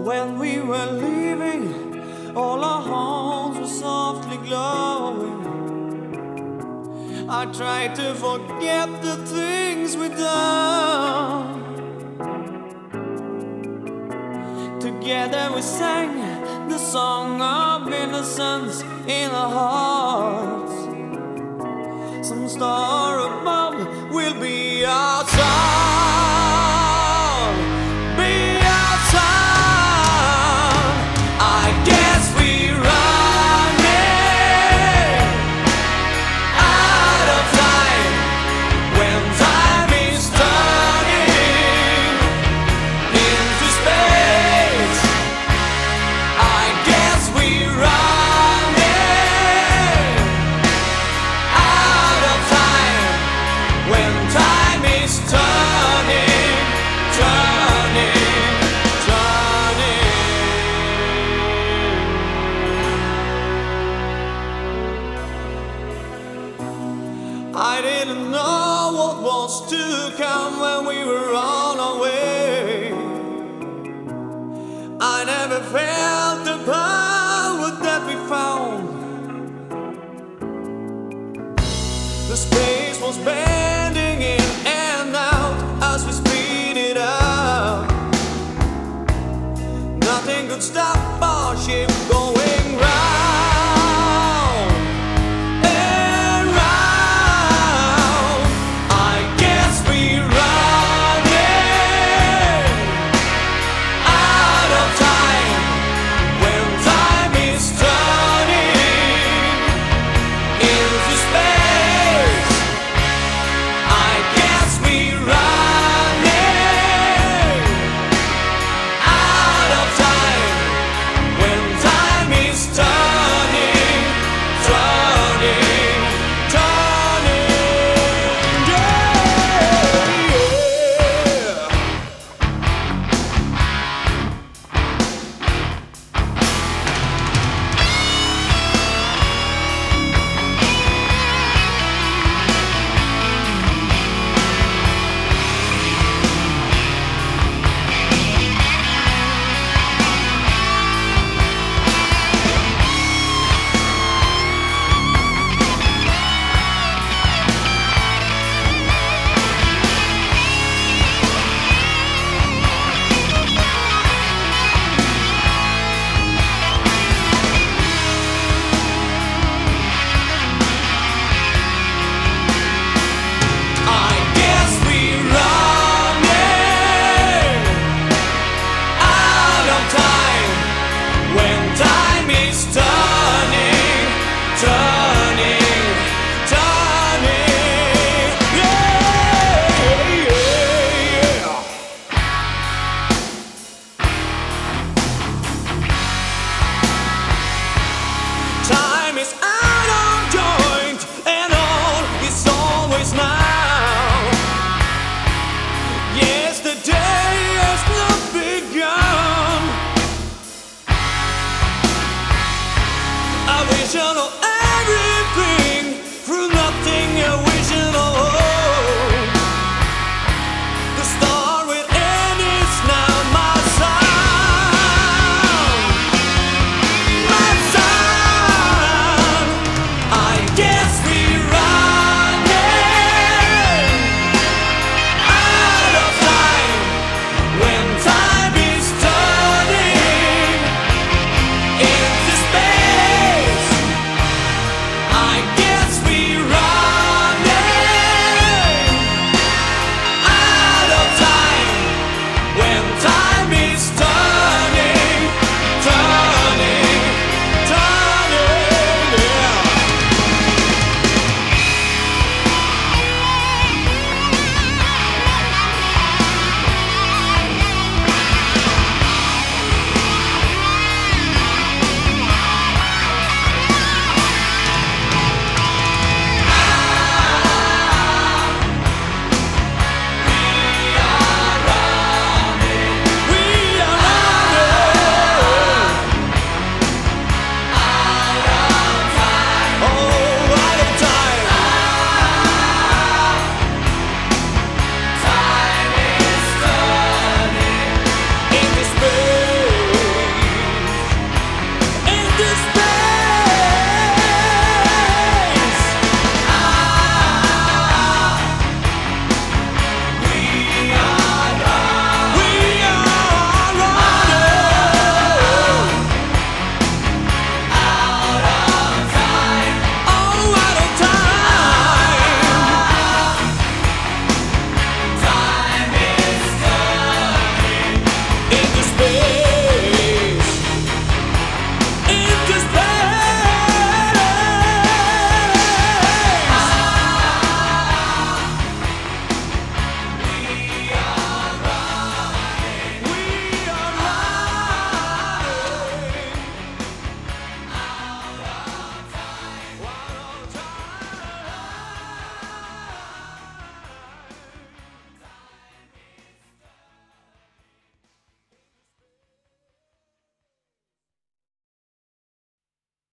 When we were leaving, all our homes were softly glowing. I tried to forget the things we'd done. Together we sang the song of innocence in our hearts. Some star above will be our song, be our song. I guess we're running out of time when time is turning into space. I guess we're running out of time when time is turning, turning, turning. I didn't know what was to come when we were on our way. I never felt the power that we found. The space was bending in and out as we speed it up. Nothing could stop our ship going round and round. I guess we're running out of time when time is turning into space. I guess we're running out of time when time is turning, turning, turning. Yeah. I guess we're running out of time when time is turning, turning, turning. Yeah, yeah, yeah. Time is out of joint and all is always now. Yesterday has not begun. A vision of